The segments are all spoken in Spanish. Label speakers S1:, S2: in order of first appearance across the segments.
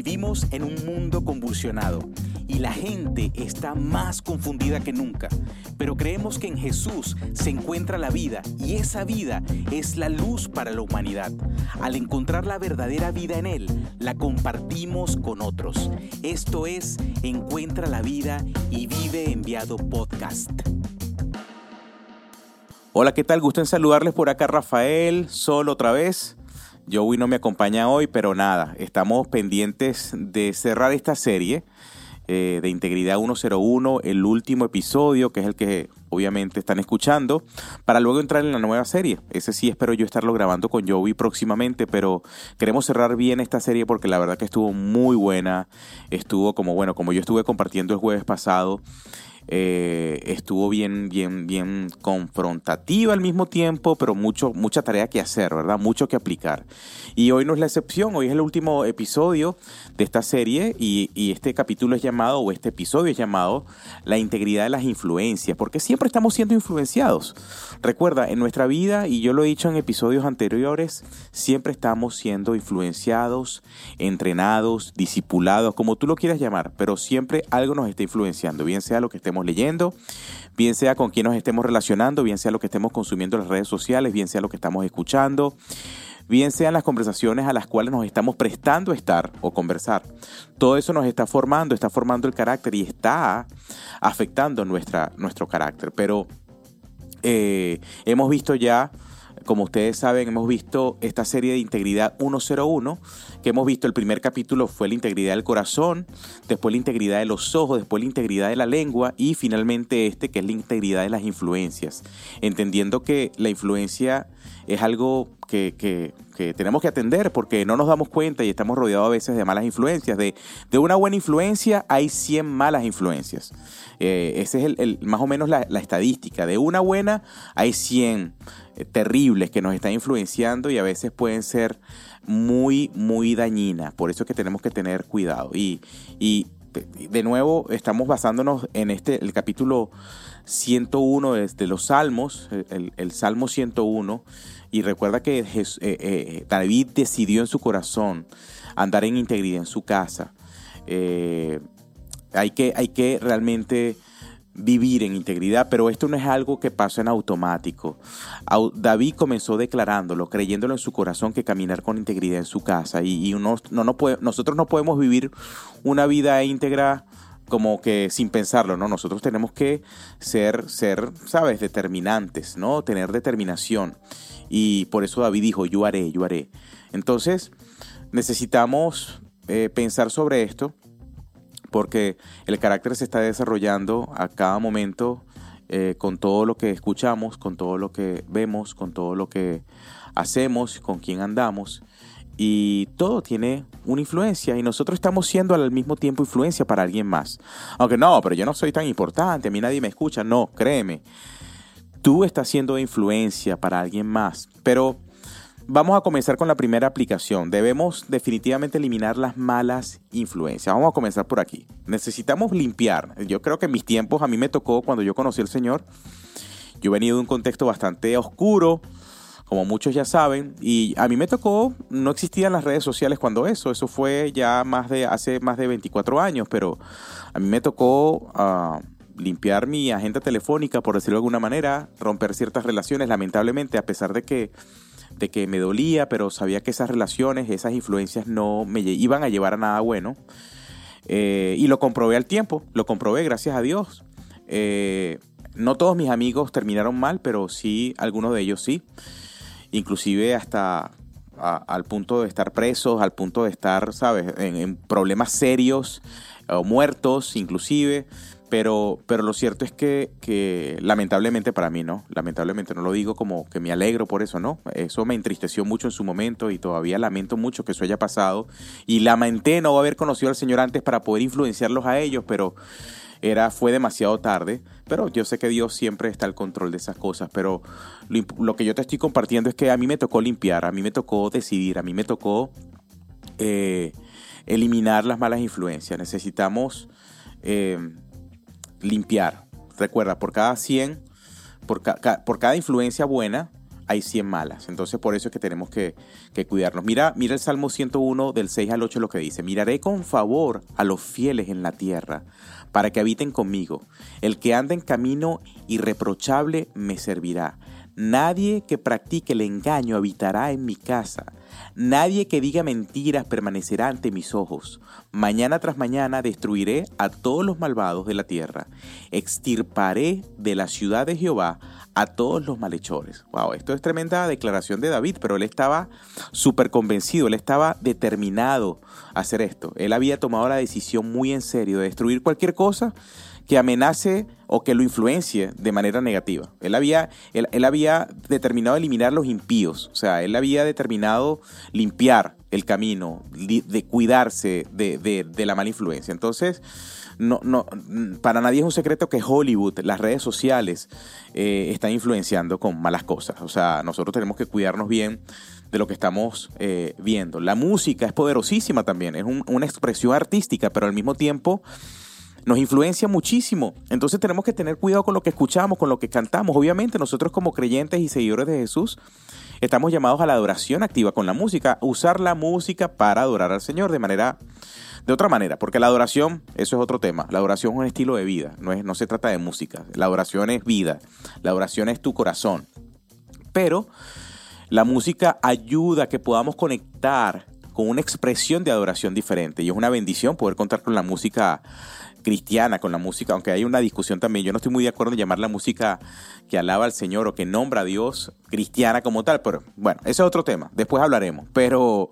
S1: Vivimos en un mundo convulsionado y la gente está más confundida que nunca, pero creemos que en Jesús se encuentra la vida y esa vida es la luz para la humanidad. Al encontrar la verdadera vida en Él, la compartimos con otros. Esto es Encuentra la Vida y Vive Enviado Podcast. Hola, ¿qué tal? Gusto en saludarles por acá, Rafael, solo otra vez. Joey no me acompaña hoy, pero nada, estamos pendientes de cerrar esta serie de Integridad 101, el último episodio, que es el que obviamente están escuchando, para luego entrar en la nueva serie. Ese sí espero yo estarlo grabando con Joey próximamente, pero queremos cerrar bien esta serie porque la verdad que estuvo muy buena. Estuvo como yo estuve compartiendo el jueves pasado. Estuvo bien confrontativa al mismo tiempo, pero mucha tarea que hacer, ¿verdad? Mucho que aplicar. Y hoy no es la excepción, hoy es el último episodio de esta serie y este capítulo es llamado, o este episodio es llamado, La integridad de las influencias, porque siempre estamos siendo influenciados. Recuerda, en nuestra vida, y yo lo he dicho en episodios anteriores, siempre estamos siendo influenciados, entrenados, discipulados, como tú lo quieras llamar, pero siempre algo nos está influenciando, bien sea lo que estemos leyendo, bien sea con quién nos estemos relacionando, bien sea lo que estemos consumiendo en las redes sociales, bien sea lo que estamos escuchando, bien sean las conversaciones a las cuales nos estamos prestando a estar o conversar. Todo eso nos está formando el carácter y está afectando nuestro carácter. Pero hemos visto ya, como ustedes saben, hemos visto esta serie de Integridad 101, que hemos visto el primer capítulo fue la integridad del corazón, después la integridad de los ojos, después la integridad de la lengua y finalmente que es la integridad de las influencias. Entendiendo que la influencia es algo que tenemos que atender porque no nos damos cuenta y estamos rodeados a veces de malas influencias. De una buena influencia hay 100 malas influencias. Ese es más o menos la estadística. De una buena hay 100 terribles que nos están influenciando y a veces pueden ser muy dañinas. Por eso es que tenemos que tener cuidado. Y de nuevo estamos basándonos en el capítulo 101 de los Salmos, el Salmo 101. Y recuerda que David decidió en su corazón andar en integridad en su casa. Hay que realmente vivir en integridad, pero esto no es algo que pasa en automático. David comenzó declarándolo, creyéndolo en su corazón, que caminar con integridad en su casa. Y nosotros no podemos vivir una vida íntegra como que sin pensarlo, ¿no? Nosotros tenemos que ser, ¿sabes? Determinantes, ¿no? Tener determinación. Y por eso David dijo, yo haré. Entonces, necesitamos pensar sobre esto, porque el carácter se está desarrollando a cada momento con todo lo que escuchamos, con todo lo que vemos, con todo lo que hacemos, con quién andamos. Y todo tiene una influencia y nosotros estamos siendo al mismo tiempo influencia para alguien más. Aunque no, pero yo no soy tan importante, a mí nadie me escucha. No, créeme, tú estás siendo influencia para alguien más. Pero vamos a comenzar con la primera aplicación. Debemos definitivamente eliminar las malas influencias. Vamos a comenzar por aquí. Necesitamos limpiar. Yo creo que en mis tiempos, a mí me tocó cuando yo conocí al Señor. Yo he venido de un contexto bastante oscuro, como muchos ya saben, y a mí me tocó, no existían las redes sociales cuando eso fue ya hace más de 24 años, pero a mí me tocó limpiar mi agenda telefónica, por decirlo de alguna manera, romper ciertas relaciones, lamentablemente, a pesar de que me dolía, pero sabía que esas relaciones, esas influencias no me iban a llevar a nada bueno, y lo comprobé al tiempo, gracias a Dios. No todos mis amigos terminaron mal, pero sí, algunos de ellos sí. Inclusive hasta al punto de estar presos, al punto de estar, ¿sabes?, en problemas serios o muertos inclusive. Pero lo cierto es que lamentablemente para mí, ¿no? Lamentablemente no lo digo como que me alegro por eso, ¿no? Eso me entristeció mucho en su momento y todavía lamento mucho que eso haya pasado. Y lamenté no haber conocido al Señor antes para poder influenciarlos a ellos, pero fue demasiado tarde. Pero yo sé que Dios siempre está al control de esas cosas. Pero lo que yo te estoy compartiendo es que a mí me tocó limpiar, a mí me tocó decidir, a mí me tocó eliminar las malas influencias. Necesitamos limpiar. Recuerda, por cada 100, por cada influencia buena, hay 100 malas. Entonces por eso es que tenemos que cuidarnos. Mira el Salmo 101 del 6 al 8 lo que dice. Miraré con favor a los fieles en la tierra, para que habiten conmigo. El que anda en camino irreprochable me servirá. Nadie que practique el engaño habitará en mi casa. Nadie que diga mentiras permanecerá ante mis ojos. Mañana tras mañana destruiré a todos los malvados de la tierra. Extirparé de la ciudad de Jehová a todos los malhechores. Wow, esto es tremenda declaración de David, pero él estaba súper convencido, él estaba determinado a hacer esto. Él había tomado la decisión muy en serio de destruir cualquier cosa que amenace o que lo influencie de manera negativa. Él había determinado eliminar los impíos, o sea, él había determinado limpiar el camino, de cuidarse de la mala influencia. Entonces, no, para nadie es un secreto que Hollywood, las redes sociales, están influenciando con malas cosas. O sea, nosotros tenemos que cuidarnos bien de lo que estamos viendo. La música es poderosísima también, es una expresión artística, pero al mismo tiempo nos influencia muchísimo. Entonces tenemos que tener cuidado con lo que escuchamos, con lo que cantamos. Obviamente nosotros como creyentes y seguidores de Jesús estamos llamados a la adoración activa con la música, usar la música para adorar al Señor de otra manera, porque la adoración, eso es otro tema. La adoración es un estilo de vida, no se trata de música. La adoración es vida, la adoración es tu corazón. Pero la música ayuda a que podamos conectar con una expresión de adoración diferente, y es una bendición poder contar con la música cristiana, con la música, aunque hay una discusión también. Yo no estoy muy de acuerdo en llamar la música que alaba al Señor o que nombra a Dios cristiana como tal, pero bueno, ese es otro tema, después hablaremos. Pero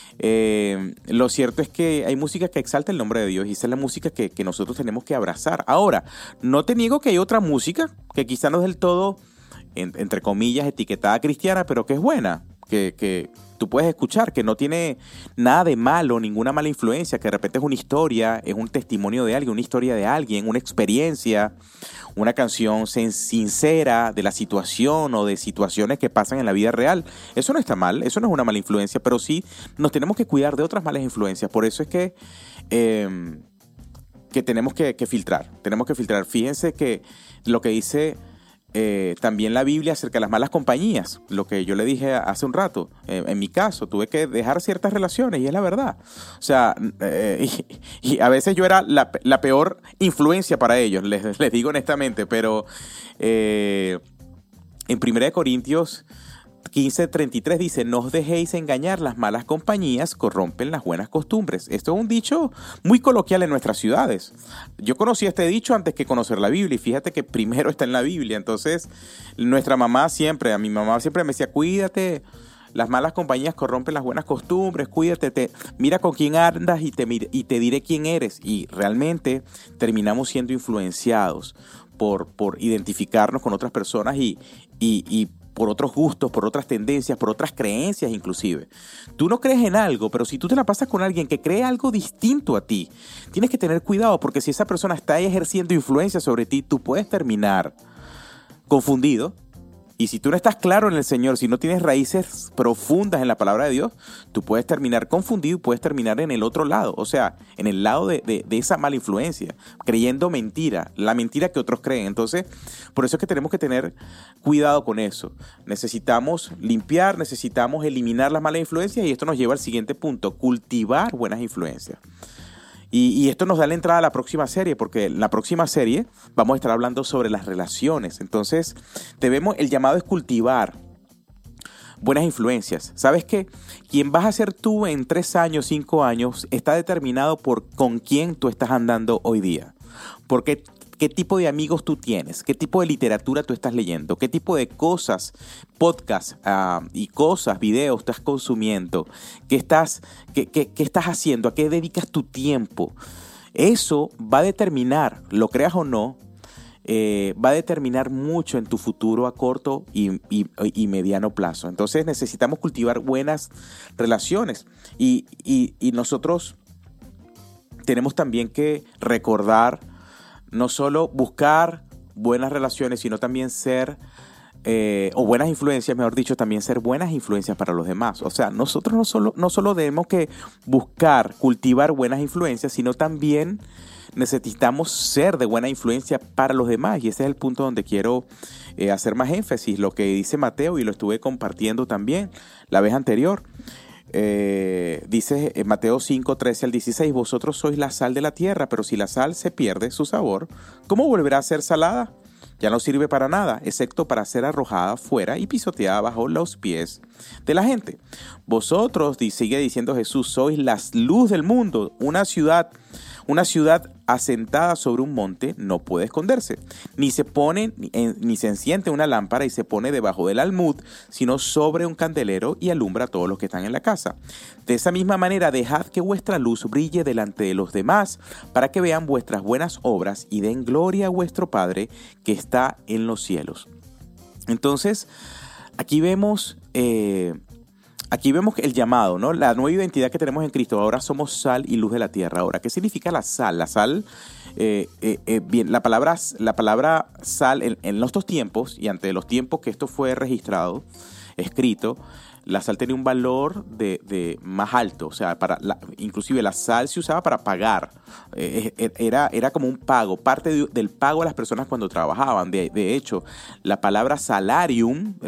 S1: lo cierto es que hay música que exalta el nombre de Dios, y esa es la música que nosotros tenemos que abrazar. Ahora, no te niego que hay otra música que quizá no es del todo, entre comillas, etiquetada cristiana, pero que es buena, que tú puedes escuchar, que no tiene nada de malo, ninguna mala influencia, que de repente es una historia, es un testimonio de alguien, una historia de alguien, una experiencia, una canción sincera de la situación o de situaciones que pasan en la vida real. Eso no está mal, eso no es una mala influencia, pero sí nos tenemos que cuidar de otras malas influencias. Por eso es que tenemos que filtrar, Fíjense que lo que dice también la Biblia acerca de las malas compañías, lo que yo le dije hace un rato, en mi caso tuve que dejar ciertas relaciones, y es la verdad. O sea, y a veces yo era la peor influencia para ellos, les digo honestamente, pero en 1 Corintios 15:33 dice: no os dejéis engañar, las malas compañías corrompen las buenas costumbres. Esto es un dicho muy coloquial en nuestras ciudades. Yo conocí este dicho antes que conocer la Biblia, y fíjate que primero está en la Biblia. Entonces, a mi mamá siempre me decía: cuídate, las malas compañías corrompen las buenas costumbres, cuídate, mira con quién andas y te diré quién eres. Y realmente terminamos siendo influenciados por identificarnos con otras personas y por otros gustos, por otras tendencias, por otras creencias inclusive. Tú no crees en algo, pero si tú te la pasas con alguien que cree algo distinto a ti, tienes que tener cuidado, porque si esa persona está ejerciendo influencia sobre ti, tú puedes terminar confundido. Y si tú no estás claro en el Señor, si no tienes raíces profundas en la palabra de Dios, tú puedes terminar confundido y puedes terminar en el otro lado, o sea, en el lado de esa mala influencia, creyendo mentira, la mentira que otros creen. Entonces, por eso es que tenemos que tener cuidado con eso. Necesitamos limpiar, necesitamos eliminar las malas influencias, y esto nos lleva al siguiente punto: cultivar buenas influencias. Y esto nos da la entrada a la próxima serie, porque en la próxima serie vamos a estar hablando sobre las relaciones. Entonces, el llamado es cultivar buenas influencias. ¿Sabes qué? Quien vas a ser tú en 3 años, 5 años, está determinado por con quién tú estás andando hoy día. Porque qué tipo de amigos tú tienes, qué tipo de literatura tú estás leyendo, qué tipo de cosas, podcasts y cosas, videos estás consumiendo, qué estás haciendo, a qué dedicas tu tiempo. Eso va a determinar, lo creas o no, va a determinar mucho en tu futuro a corto y mediano plazo. Entonces necesitamos cultivar buenas relaciones, y nosotros tenemos también que recordar, no solo buscar buenas relaciones, sino también ser, o buenas influencias, mejor dicho, también ser buenas influencias para los demás. O sea, nosotros no solo debemos que buscar cultivar buenas influencias, sino también necesitamos ser de buena influencia para los demás, y ese es el punto donde quiero hacer más énfasis, lo que dice Mateo, y lo estuve compartiendo también la vez anterior. Dice Mateo 5, 13 al 16, vosotros sois la sal de la tierra, pero si la sal se pierde su sabor, ¿cómo volverá a ser salada? Ya no sirve para nada, excepto para ser arrojada fuera y pisoteada bajo los pies de la gente. Vosotros, sigue diciendo Jesús, sois la luz del mundo. Una ciudad asentada sobre un monte no puede esconderse. Ni se enciende una lámpara y se pone debajo del almud, sino sobre un candelero y alumbra a todos los que están en la casa. De esa misma manera, dejad que vuestra luz brille delante de los demás, para que vean vuestras buenas obras y den gloria a vuestro Padre que está en los cielos. Entonces, aquí vemos el llamado, ¿no? La nueva identidad que tenemos en Cristo. Ahora somos sal y luz de la tierra. Ahora, ¿qué significa la sal? La sal, bien, la palabra sal en nuestros tiempos y ante los tiempos que esto fue registrado, escrito, la sal tenía un valor de más alto. O sea, inclusive la sal se usaba para pagar. Era como un pago, parte del pago a las personas cuando trabajaban. De hecho, la palabra salario,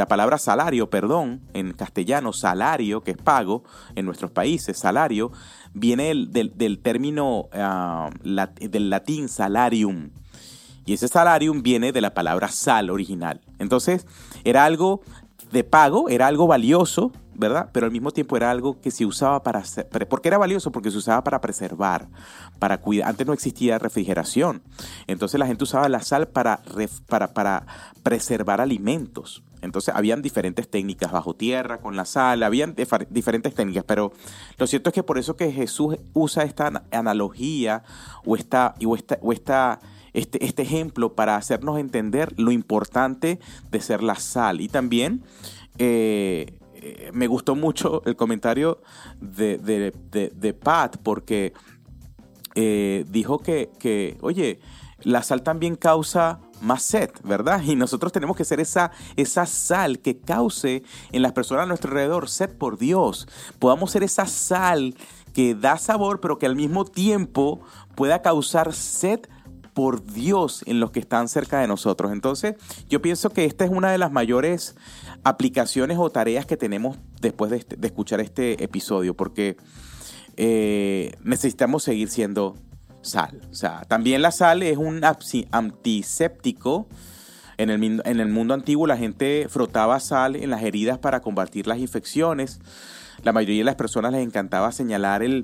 S1: en castellano, salario, que es pago en nuestros países, salario, viene del término del latín salarium. Y ese salarium viene de la palabra sal original. Entonces, era algo de pago, era algo valioso, ¿verdad? Pero al mismo tiempo era algo que se usaba ¿por qué era valioso? Porque se usaba para preservar, para cuidar. Antes no existía refrigeración. Entonces la gente usaba la sal para preservar alimentos. Entonces habían diferentes técnicas bajo tierra, con la sal, habían diferentes técnicas, pero lo cierto es que por eso que Jesús usa esta analogía o este ejemplo para hacernos entender lo importante de ser la sal. Y también me gustó mucho el comentario de Pat, porque dijo que, oye, la sal también causa más sed, ¿verdad? Y nosotros tenemos que ser esa sal que cause en las personas a nuestro alrededor sed por Dios. Podamos ser esa sal que da sabor, pero que al mismo tiempo pueda causar sed por Dios en los que están cerca de nosotros. Entonces, yo pienso que esta es una de las mayores aplicaciones o tareas que tenemos después de escuchar este episodio, porque necesitamos seguir siendo sal. O sea, también la sal es un antiséptico. En el mundo antiguo la gente frotaba sal en las heridas para combatir las infecciones. La mayoría de las personas les encantaba señalar el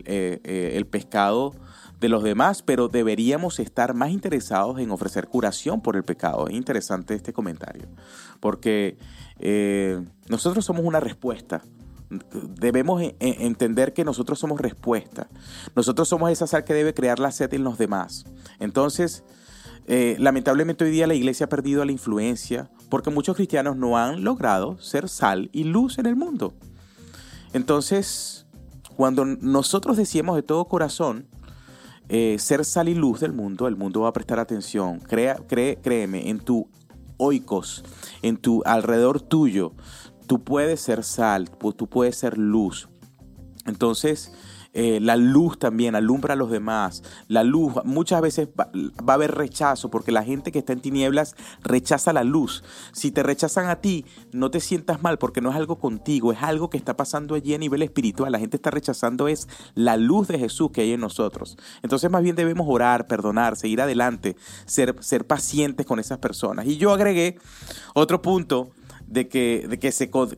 S1: pescado de los demás, pero deberíamos estar más interesados en ofrecer curación por el pecado. Es interesante este comentario, porque nosotros somos una respuesta. Debemos entender que nosotros somos respuesta. Nosotros somos esa sal que debe crear la sed en los demás. Entonces, lamentablemente hoy día la iglesia ha perdido la influencia porque muchos cristianos no han logrado ser sal y luz en el mundo. Entonces, cuando nosotros decimos de todo corazón ser sal y luz del mundo, el mundo va a prestar atención. Créeme, en tu oikos, en tu alrededor tuyo, tú puedes ser sal, tú puedes ser luz. Entonces, la luz también alumbra a los demás. La luz, muchas veces va a haber rechazo, porque la gente que está en tinieblas rechaza la luz. Si te rechazan a ti, no te sientas mal, porque no es algo contigo, es algo que está pasando allí a nivel espiritual. La gente está rechazando es la luz de Jesús que hay en nosotros. Entonces, más bien debemos orar, perdonar, seguir adelante, ser pacientes con esas personas. Y yo agregué otro punto de que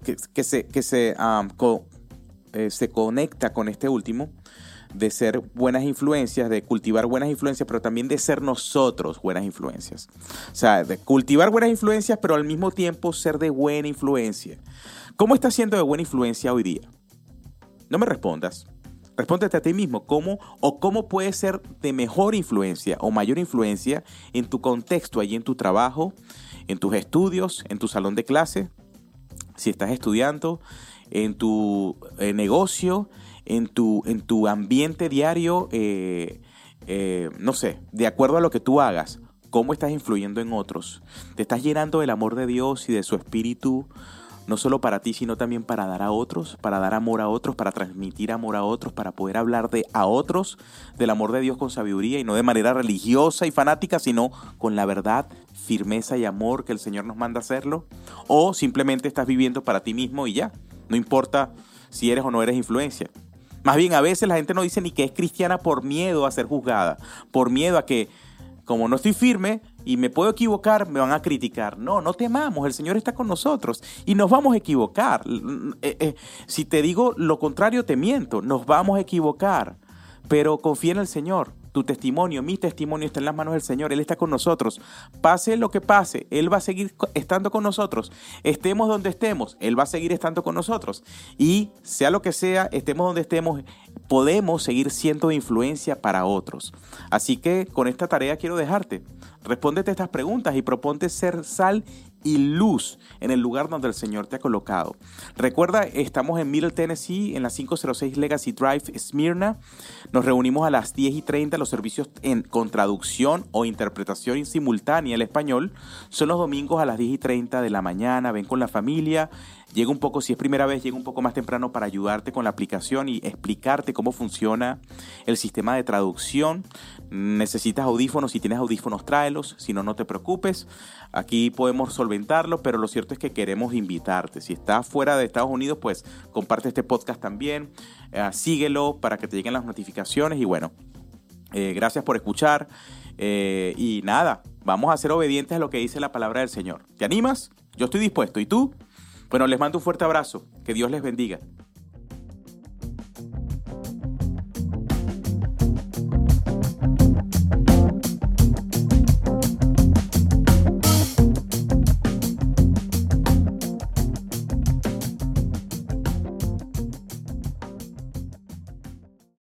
S1: se conecta con este último, de ser buenas influencias, de cultivar buenas influencias, pero también de ser nosotros buenas influencias. O sea, de cultivar buenas influencias, pero al mismo tiempo ser de buena influencia. ¿Cómo estás siendo de buena influencia hoy día? No me respondas. Respóndete a ti mismo. ¿Cómo puedes ser de mejor influencia o mayor influencia en tu contexto, allí en tu trabajo, en tus estudios, en tu salón de clase, si estás estudiando, en tu negocio, en tu ambiente diario, no sé, de acuerdo a lo que tú hagas, cómo estás influyendo en otros? ¿Te estás llenando del amor de Dios y de su Espíritu no solo para ti, sino también para dar a otros, para dar amor a otros, para transmitir amor a otros, para poder hablar a otros del amor de Dios con sabiduría y no de manera religiosa y fanática, sino con la verdad, firmeza y amor que el Señor nos manda hacerlo? ¿O simplemente estás viviendo para ti mismo y ya? No importa si eres o no eres influencia. Más bien, a veces la gente no dice ni que es cristiana por miedo a ser juzgada, por miedo a que, como no estoy firme y me puedo equivocar, me van a criticar. No, no temamos, el Señor está con nosotros y nos vamos a equivocar. Si te digo lo contrario, te miento, nos vamos a equivocar, pero confía en el Señor. Tu testimonio, mi testimonio está en las manos del Señor. Él está con nosotros. Pase lo que pase, Él va a seguir estando con nosotros. Estemos donde estemos, Él va a seguir estando con nosotros. Y sea lo que sea, estemos donde estemos, podemos seguir siendo de influencia para otros. Así que con esta tarea quiero dejarte. Respóndete estas preguntas y proponte ser sal y luz en el lugar donde el Señor te ha colocado. Recuerda, estamos en Middle Tennessee, en la 506 Legacy Drive, Smyrna. Nos reunimos a las 10:30. Los servicios con traducción o interpretación simultánea al español son los domingos a las 10:30 de la mañana. Ven con la familia. Llega un poco, si es primera vez, llega un poco más temprano para ayudarte con la aplicación y explicarte cómo funciona el sistema de traducción. Necesitas audífonos, si tienes audífonos tráelos, si no, no te preocupes. Aquí podemos solventarlo, pero lo cierto es que queremos invitarte. Si estás fuera de Estados Unidos, pues comparte este podcast también, síguelo para que te lleguen las notificaciones y bueno, gracias por escuchar y nada, vamos a ser obedientes a lo que dice la palabra del Señor. ¿Te animas? Yo estoy dispuesto. ¿Y tú? Bueno, les mando un fuerte abrazo. Que Dios les bendiga.